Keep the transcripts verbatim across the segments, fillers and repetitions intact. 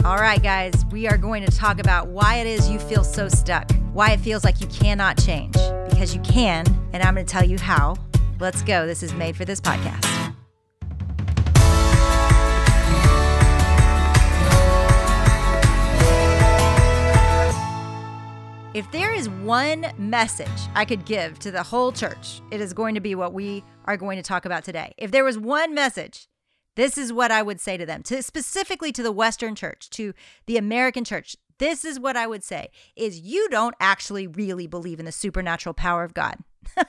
All right, guys, we are going to talk about why it is you feel so stuck, why it feels like you cannot change, because you can, and I'm going to tell you how. Let's go. This is Made for This podcast. If there is one message I could give to the whole church, it is going to be what we are going to talk about today. If there was one message, this is what I would say to them, to specifically to the Western church, to the American church. This is what I would say, is you don't actually really believe in the supernatural power of God.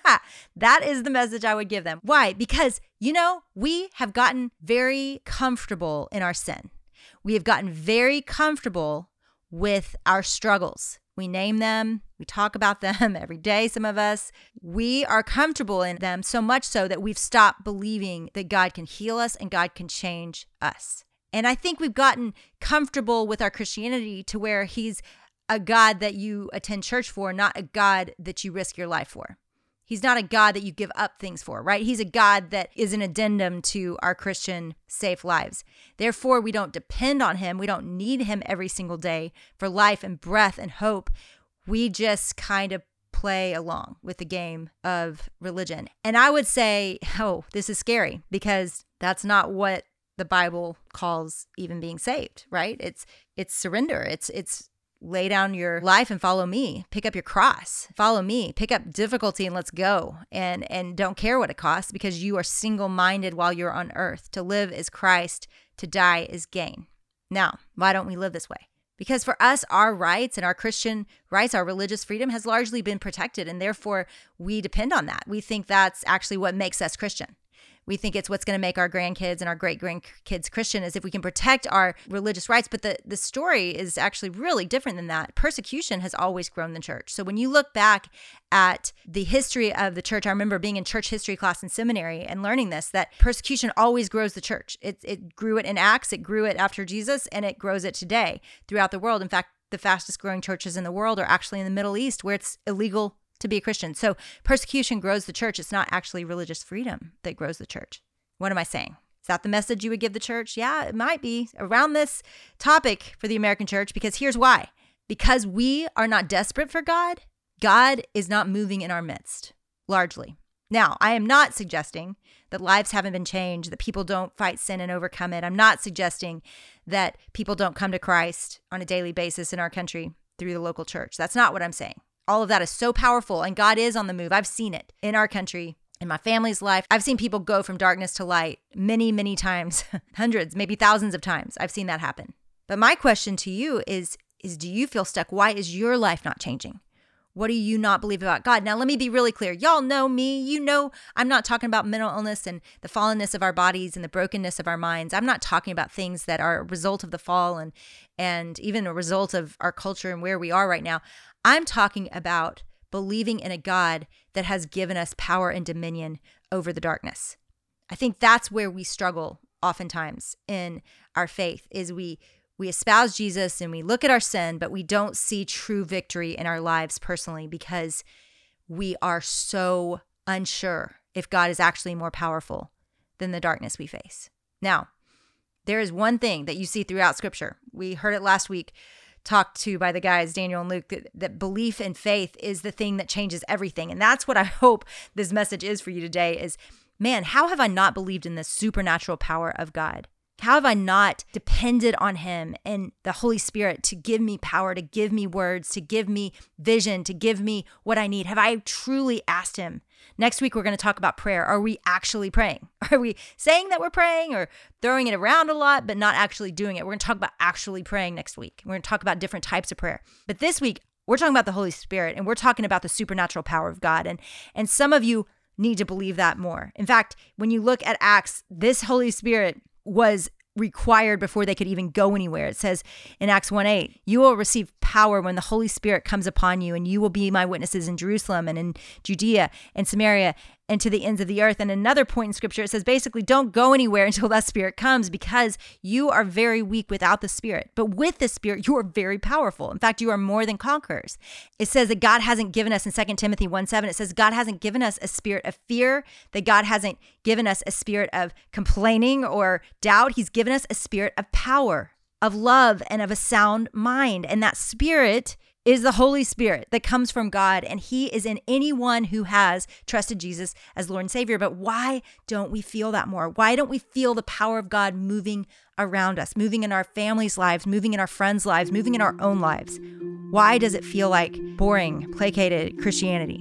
That is the message I would give them. Why? Because, you know, we have gotten very comfortable in our sin. We have gotten very comfortable with our struggles. We name them, we talk about them every day, some of us. We are comfortable in them so much so that we've stopped believing that God can heal us and God can change us. And I think we've gotten comfortable with our Christianity to where he's a God that you attend church for, not a God that you risk your life for. He's not a God that you give up things for, right? He's a God that is an addendum to our Christian safe lives. Therefore, we don't depend on him. We don't need him every single day for life and breath and hope. We just kind of play along with the game of religion. And I would say, oh, this is scary because that's not what the Bible calls even being saved, right? It's it's surrender. It's it's lay down your life and follow me. Pick up your cross. Follow me. Pick up difficulty and let's go. And and don't care what it costs because you are single-minded while you're on earth. To live is Christ. To die is gain. Now, why don't we live this way? Because for us, our rights and our Christian rights, our religious freedom has largely been protected. And therefore, we depend on that. We think that's actually what makes us Christian. We think it's what's going to make our grandkids and our great-grandkids Christian is if we can protect our religious rights. But the, the story is actually really different than that. Persecution has always grown the church. So when you look back at the history of the church, I remember being in church history class in seminary and learning this, that persecution always grows the church. It, it grew it in Acts, it grew it after Jesus, and it grows it today throughout the world. In fact, the fastest growing churches in the world are actually in the Middle East where it's illegal to be a Christian. So persecution grows the church. It's not actually religious freedom that grows the church. What am I saying? Is that the message you would give the church? Yeah, it might be around this topic for the American church, because here's why. Because we are not desperate for God, God is not moving in our midst, largely. Now, I am not suggesting that lives haven't been changed, that people don't fight sin and overcome it. I'm not suggesting that people don't come to Christ on a daily basis in our country through the local church. That's not what I'm saying. All of that is so powerful, and God is on the move. I've seen it in our country, in my family's life. I've seen people go from darkness to light many, many times, hundreds, maybe thousands of times. I've seen that happen. But my question to you is, is do you feel stuck? Why is your life not changing? What do you not believe about God? Now, let me be really clear. Y'all know me. You know I'm not talking about mental illness and the fallenness of our bodies and the brokenness of our minds. I'm not talking about things that are a result of the fall and, and even a result of our culture and where we are right now. I'm talking about believing in a God that has given us power and dominion over the darkness. I think that's where we struggle oftentimes in our faith, is we we espouse Jesus and we look at our sin, but we don't see true victory in our lives personally because we are so unsure if God is actually more powerful than the darkness we face. Now, there is one thing that you see throughout Scripture. We heard it last week, talked to by the guys, Daniel and Luke, that, that belief and faith is the thing that changes everything. And that's what I hope this message is for you today is, man, how have I not believed in the supernatural power of God? How have I not depended on him and the Holy Spirit to give me power, to give me words, to give me vision, to give me what I need? Have I truly asked him? Next week, we're going to talk about prayer. Are we actually praying? Are we saying that we're praying or throwing it around a lot, but not actually doing it? We're going to talk about actually praying next week. We're going to talk about different types of prayer. But this week, we're talking about the Holy Spirit, and we're talking about the supernatural power of God. And, and some of you need to believe that more. In fact, when you look at Acts, this Holy Spirit was required before they could even go anywhere. It says in Acts one eight, you will receive power when the Holy Spirit comes upon you, and you will be my witnesses in Jerusalem and in Judea and Samaria and to the ends of the earth. And another point in Scripture, it says basically don't go anywhere until that Spirit comes, because you are very weak without the Spirit. But with the Spirit, you are very powerful. In fact, you are more than conquerors. It says that God hasn't given us, in Second Timothy one seven, it says God hasn't given us a spirit of fear, that God hasn't given us a spirit of complaining or doubt. He's given us a spirit of power. of love and of a sound mind. And that Spirit is the Holy Spirit that comes from God, and He is in anyone who has trusted Jesus as Lord and Savior. But why don't we feel that more? Why don't we feel the power of God moving around us, moving in our families' lives, moving in our friends' lives, moving in our own lives? Why does it feel like boring, placated Christianity?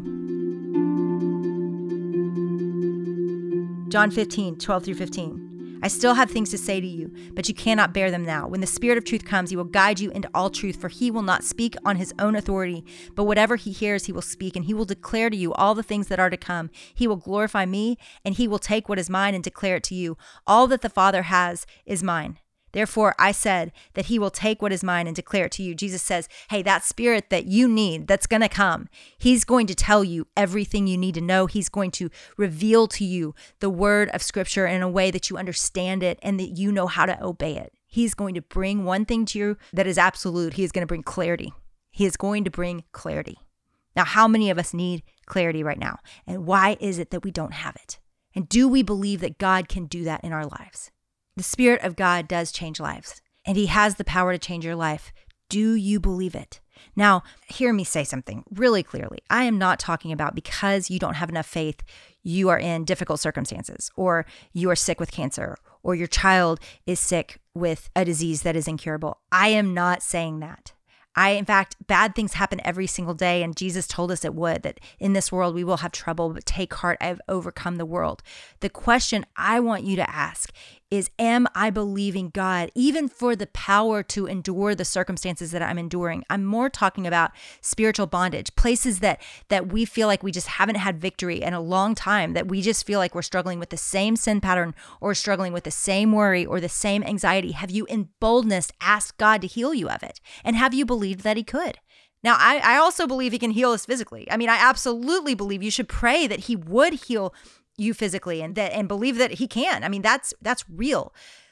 John fifteen, twelve through fifteen. I still have things to say to you, but you cannot bear them now. When the Spirit of truth comes, He will guide you into all truth, for He will not speak on His own authority, but whatever He hears, He will speak, and He will declare to you all the things that are to come. He will glorify me, and He will take what is mine and declare it to you. All that the Father has is mine. Therefore, I said that He will take what is mine and declare it to you. Jesus says, hey, that Spirit that you need, that's going to come, He's going to tell you everything you need to know. He's going to reveal to you the word of Scripture in a way that you understand it and that you know how to obey it. He's going to bring one thing to you that is absolute. He is going to bring clarity. He is going to bring clarity. Now, how many of us need clarity right now? And why is it that we don't have it? And do we believe that God can do that in our lives? The Spirit of God does change lives, and He has the power to change your life. Do you believe it? Now, hear me say something really clearly. I am not talking about because you don't have enough faith, you are in difficult circumstances, or you are sick with cancer, or your child is sick with a disease that is incurable. I am not saying that. I, in fact, bad things happen every single day, and Jesus told us it would, that in this world we will have trouble, but take heart, I've overcome the world. The question I want you to ask is, am I believing God even for the power to endure the circumstances that I'm enduring? I'm more talking about spiritual bondage, places that that we feel like we just haven't had victory in a long time, that we just feel like we're struggling with the same sin pattern or struggling with the same worry or the same anxiety. Have you in boldness asked God to heal you of it? And have you believed that He could? Now, I, I also believe He can heal us physically. I mean, I absolutely believe you should pray that He would heal you physically and that and believe that He can. I mean, that's that's real.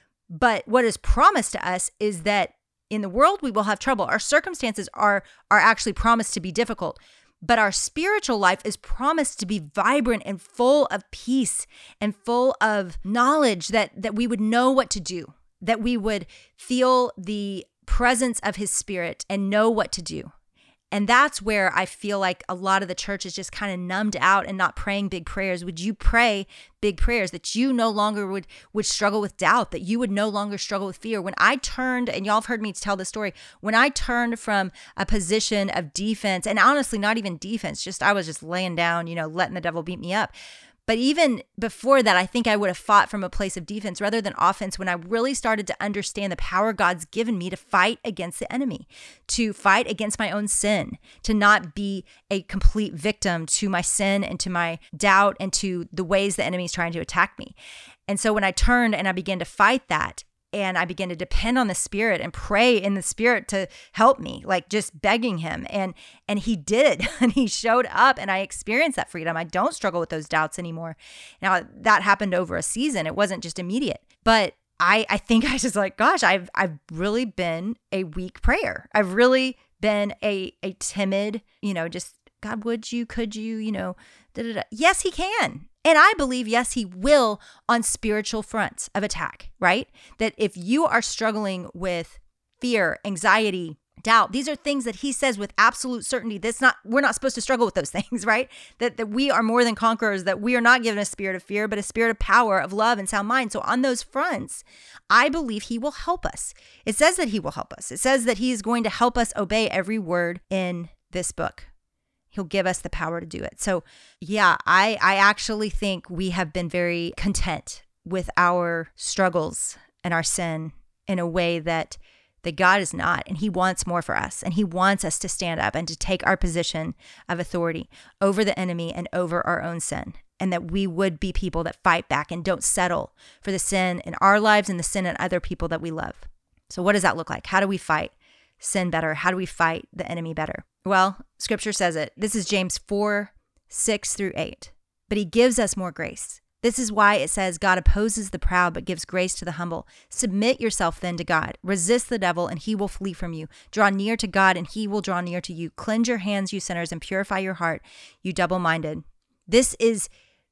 But what is promised to us is that in the world we will have trouble. Our circumstances are are actually promised to be difficult, but our spiritual life is promised to be vibrant and full of peace and full of knowledge that that we would know what to do, that we would feel the presence of His Spirit and know what to do. And that's where I feel like a lot of the church is just kind of numbed out and not praying big prayers. Would you pray big prayers that you no longer would, would struggle with doubt, that you would no longer struggle with fear? When I turned, and y'all have heard me tell this story, when I turned from a position of defense, and honestly, not even defense, just I was just laying down, you know, letting the devil beat me up. But even before that, I think I would have fought from a place of defense rather than offense when I really started to understand the power God's given me to fight against the enemy, to fight against my own sin, to not be a complete victim to my sin and to my doubt and to the ways the enemy is trying to attack me. And so when I turned and I began to fight that, and I began to depend on the Spirit and pray in the Spirit to help me, like just begging Him. And and He did, and He showed up, and I experienced that freedom. I don't struggle with those doubts anymore. Now, that happened over a season. It wasn't just immediate. But I, I think I just like, gosh, I've I've really been a weak prayer. I've really been a a timid, you know, just, God, would you, could you, you know, da, da, da. Yes, He can. And I believe, yes, He will on spiritual fronts of attack, right? That if you are struggling with fear, anxiety, doubt, these are things that He says with absolute certainty. That's not, we're not supposed to struggle with those things, right? That, that we are more than conquerors, that we are not given a spirit of fear, but a spirit of power, of love, and sound mind. So on those fronts, I believe He will help us. It says that He will help us. It says that He is going to help us obey every word in this book. He'll give us the power to do it. So yeah, I, I actually think we have been very content with our struggles and our sin in a way that, that God is not. And He wants more for us. And He wants us to stand up and to take our position of authority over the enemy and over our own sin. And that we would be people that fight back and don't settle for the sin in our lives and the sin in other people that we love. So what does that look like? How do we fight sin better? How do we fight the enemy better? Well, Scripture says it. This is James four, six through eight. But He gives us more grace. This is why it says God opposes the proud, but gives grace to the humble. Submit yourself then to God. Resist the devil, and he will flee from you. Draw near to God, and He will draw near to you. Cleanse your hands, you sinners, and purify your heart, you double-minded. This is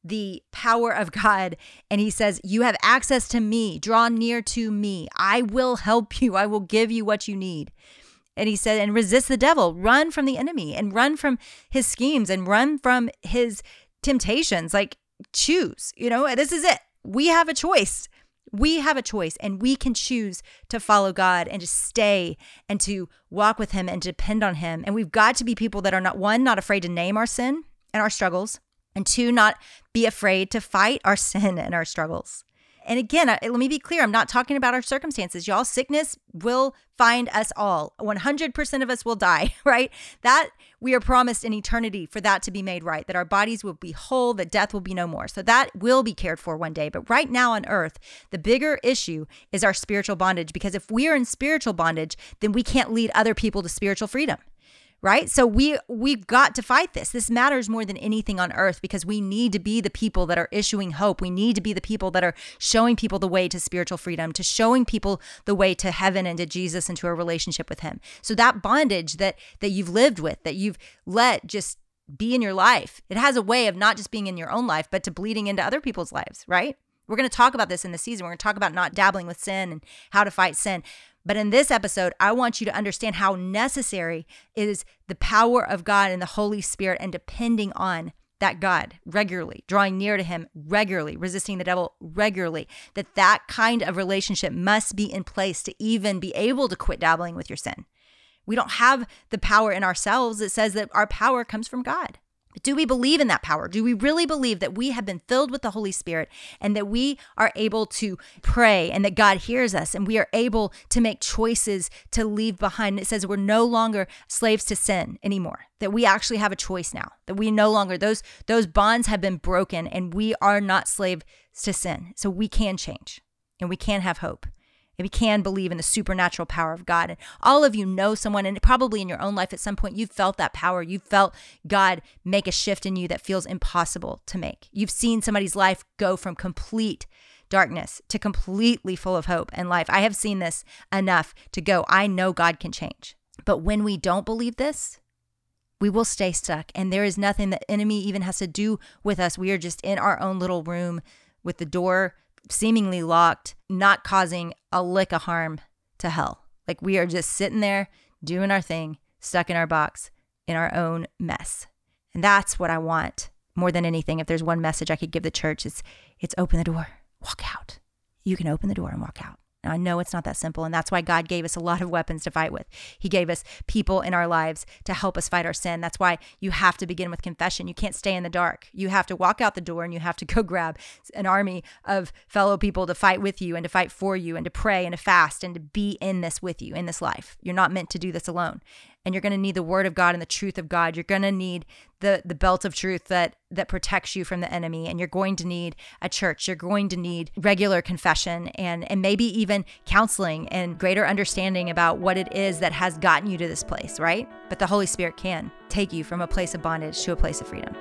the power of God. And he says, you have access to me. Draw near to me. I will help you. I will give you what you need. And he said, and resist the devil. Run from the enemy and run from his schemes and run from his temptations. Like, choose. You know, this is it. We have a choice. We have a choice, and we can choose to follow God and to stay and to walk with him and depend on him. And we've got to be people that are not, one, not afraid to name our sin and our struggles, and two, not be afraid to fight our sin and our struggles. And again, let me be clear. I'm not talking about our circumstances. Y'all, sickness will find us all. one hundred percent of us will die, right? That we are promised in eternity for that to be made right, that our bodies will be whole, that death will be no more. So that will be cared for one day. But right now on earth, the bigger issue is our spiritual bondage, because if we are in spiritual bondage, then we can't lead other people to spiritual freedom. Right? So we, we've got to fight this. This matters more than anything on earth, because we need to be the people that are issuing hope. We need to be the people that are showing people the way to spiritual freedom, to showing people the way to heaven and to Jesus and to a relationship with him. So that bondage that, that you've lived with, that you've let just be in your life, it has a way of not just being in your own life, but to bleeding into other people's lives, right? We're going to talk about this in the season. We're going to talk about not dabbling with sin and how to fight sin. But in this episode, I want you to understand how necessary is the power of God and the Holy Spirit, and depending on that God regularly, drawing near to him regularly, resisting the devil regularly, that that kind of relationship must be in place to even be able to quit dabbling with your sin. We don't have the power in ourselves. It says that our power comes from God. Do we believe in that power? Do we really believe that we have been filled with the Holy Spirit and that we are able to pray and that God hears us and we are able to make choices to leave behind? It says we're no longer slaves to sin anymore, that we actually have a choice now, that we no longer, those, those bonds have been broken and we are not slaves to sin. So we can change and we can have hope. And we can believe in the supernatural power of God. And all of you know someone, and probably in your own life at some point, you've felt that power. You've felt God make a shift in you that feels impossible to make. You've seen somebody's life go from complete darkness to completely full of hope and life. I have seen this enough to go, I know God can change. But when we don't believe this, we will stay stuck. And there is nothing the enemy even has to do with us. We are just in our own little room with the door seemingly locked, not causing a lick of harm to hell. Like we are just sitting there doing our thing, stuck in our box, in our own mess. And that's what I want more than anything. If there's one message I could give the church, it's, it's open the door, walk out. You can open the door and walk out. Now, I know it's not that simple, and that's why God gave us a lot of weapons to fight with. He gave us people in our lives to help us fight our sin. That's why you have to begin with confession. You can't stay in the dark. You have to walk out the door, and you have to go grab an army of fellow people to fight with you and to fight for you and to pray and to fast and to be in this with you, in this life. You're not meant to do this alone. And you're going to need the word of God and the truth of God. You're going to need the, the belt of truth that, that protects you from the enemy. And you're going to need a church. You're going to need regular confession and, and maybe even counseling and greater understanding about what it is that has gotten you to this place, right? But the Holy Spirit can take you from a place of bondage to a place of freedom.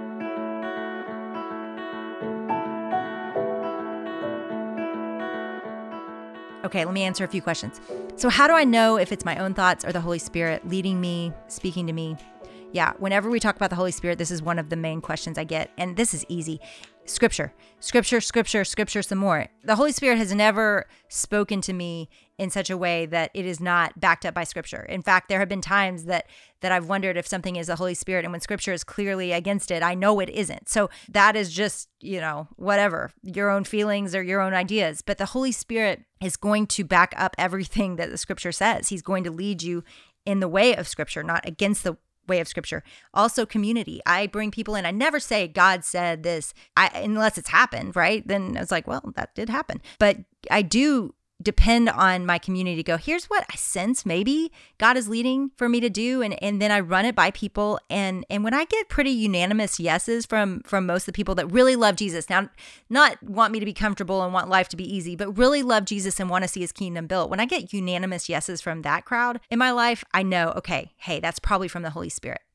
Okay, let me answer a few questions. So how do I know if it's my own thoughts or the Holy Spirit leading me, speaking to me? Yeah, whenever we talk about the Holy Spirit, this is one of the main questions I get. And this is easy. Scripture, scripture, scripture, scripture, some more. The Holy Spirit has never spoken to me in such a way that it is not backed up by scripture. In fact, there have been times that that I've wondered if something is the Holy Spirit, and when scripture is clearly against it, I know it isn't. So that is just, you know, whatever, your own feelings or your own ideas. But the Holy Spirit is going to back up everything that the scripture says. He's going to lead you in the way of scripture, not against the way of scripture. Also community. I bring people in. I never say God said this I, unless it's happened, right? Then it's like, well, that did happen. But I do depend on my community to go, here's what I sense maybe God is leading for me to do. And, and then I run it by people. And, and when I get pretty unanimous yeses from, from most of the people that really love Jesus, now not want me to be comfortable and want life to be easy, but really love Jesus and want to see his kingdom built. When I get unanimous yeses from that crowd in my life, I know, okay, hey, that's probably from the Holy Spirit.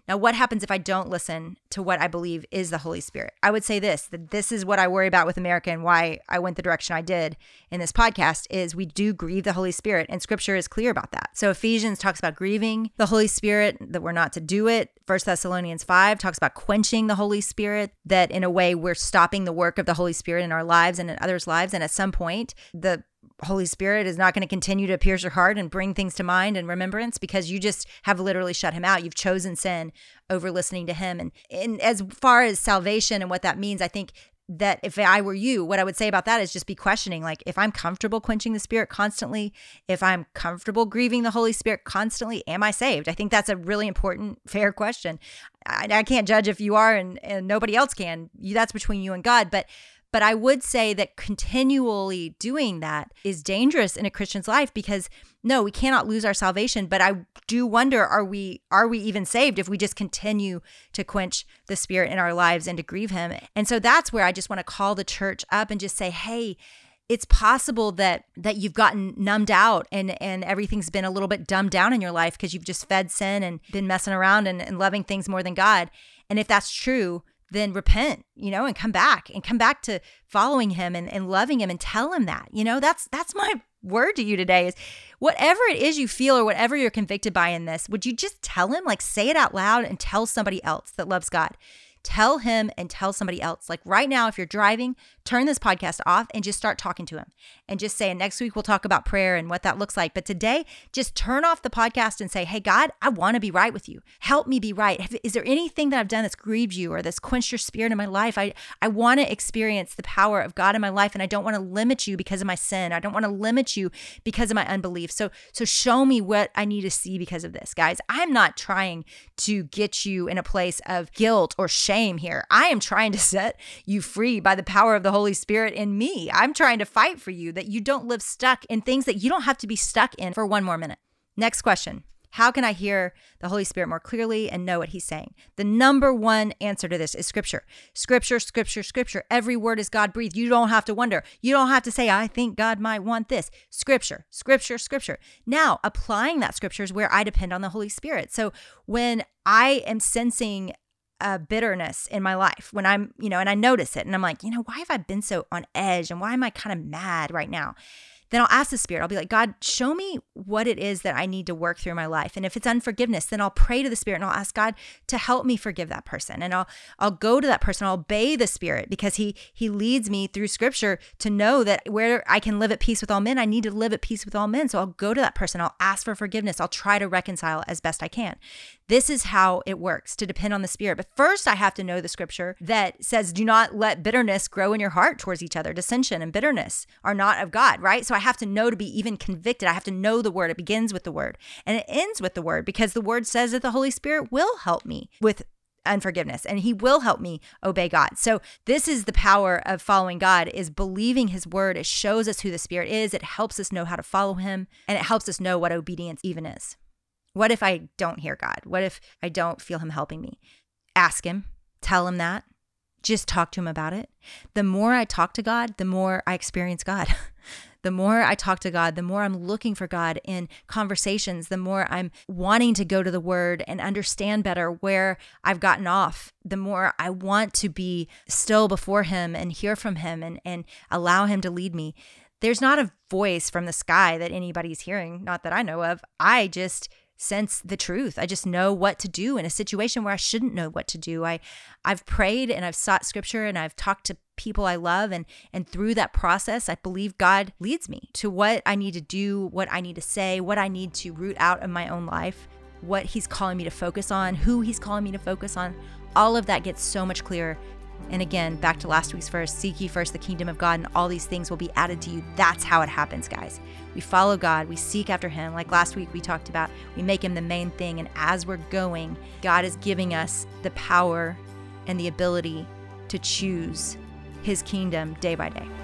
Now, what happens if I don't listen to what I believe is the Holy Spirit? I would say this, that this is what I worry about with America and why I went the direction I did in this podcast is we do grieve the Holy Spirit, and scripture is clear about that. So Ephesians talks about grieving the Holy Spirit, that we're not to do it. First Thessalonians five talks about quenching the Holy Spirit, that in a way we're stopping the work of the Holy Spirit in our lives and in others' lives. And at some point, the Holy Spirit is not going to continue to pierce your heart and bring things to mind and remembrance because you just have literally shut him out. You've chosen sin over listening to him. And, and as far as salvation and what that means, I think that if I were you, what I would say about that is just be questioning, like if I'm comfortable quenching the Spirit constantly, if I'm comfortable grieving the Holy Spirit constantly, am I saved? I think that's a really important, fair question. I, I can't judge if you are and, and nobody else can. You, that's between you and God. But But I would say that continually doing that is dangerous in a Christian's life because no, we cannot lose our salvation. But I do wonder, are we are we even saved if we just continue to quench the Spirit in our lives and to grieve him? And so that's where I just want to call the church up and just say, hey, it's possible that that you've gotten numbed out and, and everything's been a little bit dumbed down in your life because you've just fed sin and been messing around and, and loving things more than God. And if that's true, then repent, you know, and come back and come back to following him and, and loving him and tell him that, you know, that's, that's my word to you today is whatever it is you feel or whatever you're convicted by in this, would you just tell him, like say it out loud and tell somebody else that loves God. Tell him and tell somebody else. Like right now, if you're driving, turn this podcast off and just start talking to him and just say, next week we'll talk about prayer and what that looks like. But today, just turn off the podcast and say, hey, God, I want to be right with you. Help me be right. Is there anything that I've done that's grieved you or that's quenched your spirit in my life? I, I want to experience the power of God in my life and I don't want to limit you because of my sin. I don't want to limit you because of my unbelief. So, so show me what I need to see because of this, guys. I'm not trying to get you in a place of guilt or shame here. I am trying to set you free by the power of the Holy Spirit in me. I'm trying to fight for you that you don't live stuck in things that you don't have to be stuck in for one more minute. Next question. How can I hear the Holy Spirit more clearly and know what he's saying? The number one answer to this is scripture. Scripture, scripture, scripture. Every word is God breathed. You don't have to wonder. You don't have to say, I think God might want this. Scripture, scripture, scripture. Now, applying that scripture is where I depend on the Holy Spirit. So when I am sensing Uh, bitterness in my life when I'm, you know, and I notice it and I'm like, you know, why have I been so on edge and why am I kind of mad right now? Then I'll ask the Spirit, I'll be like, God, show me what it is that I need to work through in my life. And if it's unforgiveness, then I'll pray to the Spirit and I'll ask God to help me forgive that person. And I'll I'll go to that person, I'll obey the Spirit because he he leads me through scripture to know that where I can live at peace with all men, I need to live at peace with all men. So I'll go to that person, I'll ask for forgiveness, I'll try to reconcile as best I can. This is how it works, to depend on the Spirit. But first, I have to know the scripture that says, do not let bitterness grow in your heart towards each other. Dissension and bitterness are not of God, right? So I have to know to be even convicted. I have to know the word. It begins with the word and it ends with the word because the word says that the Holy Spirit will help me with unforgiveness and he will help me obey God. So this is the power of following God, is believing his word. It shows us who the Spirit is. It helps us know how to follow him and it helps us know what obedience even is. What if I don't hear God? What if I don't feel him helping me? Ask him, tell him that, just talk to him about it. The more I talk to God, the more I experience God. The more I talk to God, the more I'm looking for God in conversations, the more I'm wanting to go to the word and understand better where I've gotten off, the more I want to be still before him and hear from him and, and allow him to lead me. There's not a voice from the sky that anybody's hearing, not that I know of. I just sense the truth. I just know what to do in a situation where I shouldn't know what to do. I, I've prayed and I've sought scripture and I've talked to people I love. And, and through that process, I believe God leads me to what I need to do, what I need to say, what I need to root out of my own life, what he's calling me to focus on, who he's calling me to focus on. All of that gets so much clearer. And again, back to last week's verse, seek ye first the kingdom of God and all these things will be added to you. That's how it happens, guys. We follow God, we seek after him. Like last week we talked about, we make him the main thing. And as we're going, God is giving us the power and the ability to choose his kingdom day by day.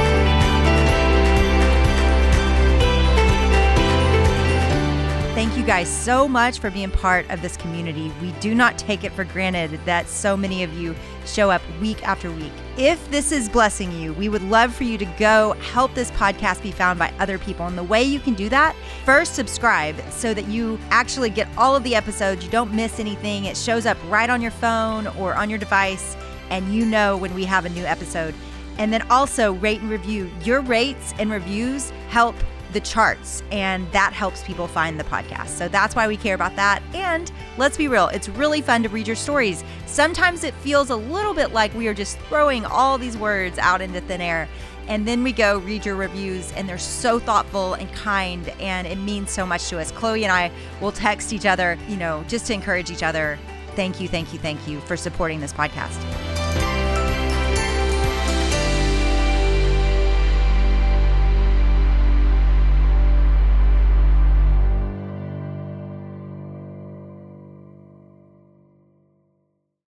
Thank you guys guys so much for being part of this community. We do not take it for granted that so many of you show up week after week. If this is blessing you, we would love for you to go help this podcast be found by other people. And the way you can do that, first subscribe so that you actually get all of the episodes. You don't miss anything. It shows up right on your phone or on your device, and you know when we have a new episode. And then also rate and review. Your rates and reviews help the charts, and that helps people find the podcast. So that's why we care about that. And let's be real, it's really fun to read your stories. Sometimes it feels a little bit like we are just throwing all these words out into thin air. And then we go read your reviews, and they're so thoughtful and kind, and it means so much to us. Chloe and I will text each other, you know, just to encourage each other. Thank you, thank you, thank you for supporting this podcast.